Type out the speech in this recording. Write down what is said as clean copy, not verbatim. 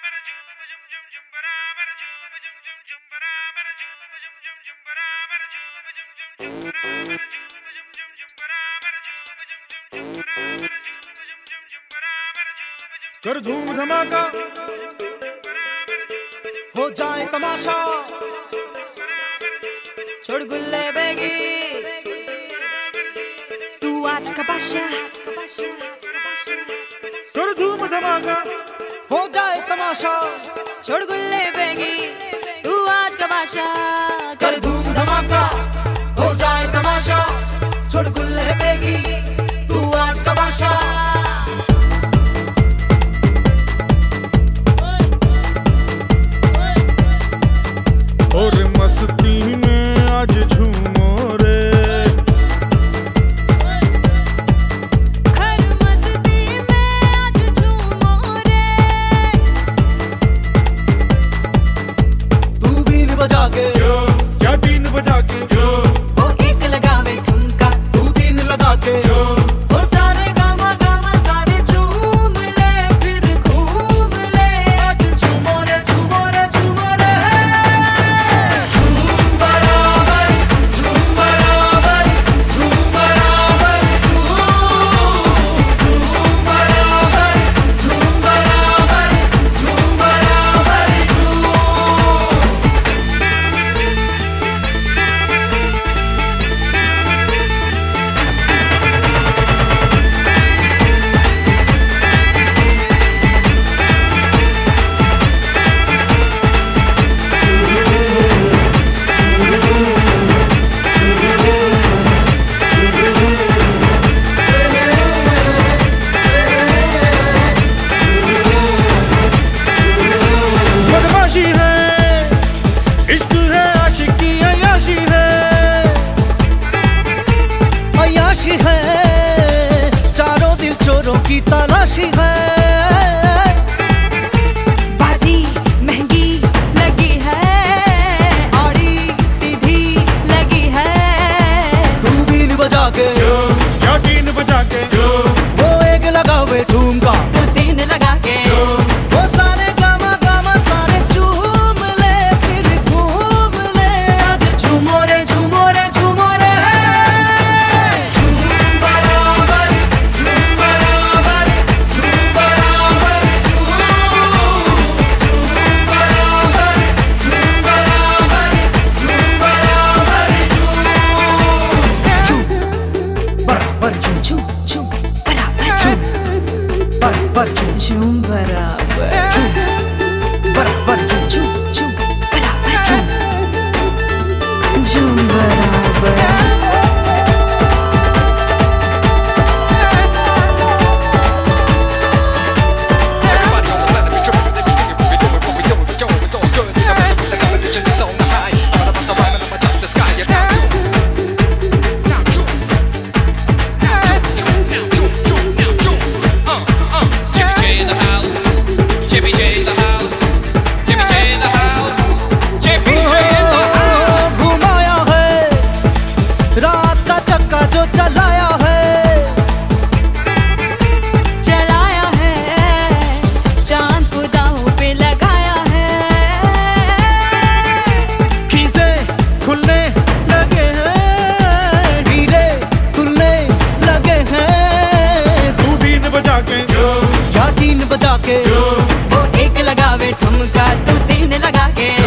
कर धूम धमाका हो जाए तमाशा, छोड़ गुल्ले बेगी तू आज का बादशाह। कर धूम धमाका हो जाए तमाशा, छोड़ गुल्ले बेगी तू आज का बादशाह। कर धूम धमाका हो जाए तमाशा, छोड़ गुल्ले बेगी तू आज का बादशाह। और मस्ती में आज झूमो रे, हर मस्ती में आज झूमो रे। तू बीन बजा के क्या बीन बजा के वो एक लगावे ठुमका, तू तीन लगा के वो सारे गामा गामा सारे झूम ले, फिर घूम ले। आज झूमो रे झूमो रे झूमो रे, झूम बराबर झूम बराबर झूम बराबर झूम बराबर झूम बराबर झूम बराबर बदमाशी है, इश्क है, आशिकी अय्याशी है, अय्याशी है, चारों दिल चोरों की तलाशी है। बाजी महंगी लगी है, औड़ी सीधी लगी है। तू बीन बजा के क्या बीन बजा के वो एक लगावे ठुमका, तू तीन लगा के वो सारे गामा गामा सारे झूम ले, फिर घूम ले। आज झूमो रे झूमो रे झूमो रे, झूम बराबर झूम बराबर झूम बराबर झूम बराबर झूम बराबर झूम बराबर झूम बराबर झूम झूम झूम बराबर बराबर झूम झूम बराबर बराबर झूम झूम झूम बराबर झूम झूम बराबर। Everybody on the planet be tripping, they be getting what we doing, what we doing, we doing, it's all good. You know, the competition is on the high. I'm about to rhyme and I'ma touch the sky. Yeah, now June, now June, now June, now June. Jimmy J in the house, Jimmy J in the house, Jimmy J in the house, Jimmy J in the house. घुमाया है रात का चक्का जो चलाया है, चलाया है चांद को दांव पे लगाया है। खीसे खुलने लगे हैं, हीरे खुलने लगे हैं। तू बीन बजा के या तीन बजा के वो एक लगावे ठुमका, तू तीन लगा के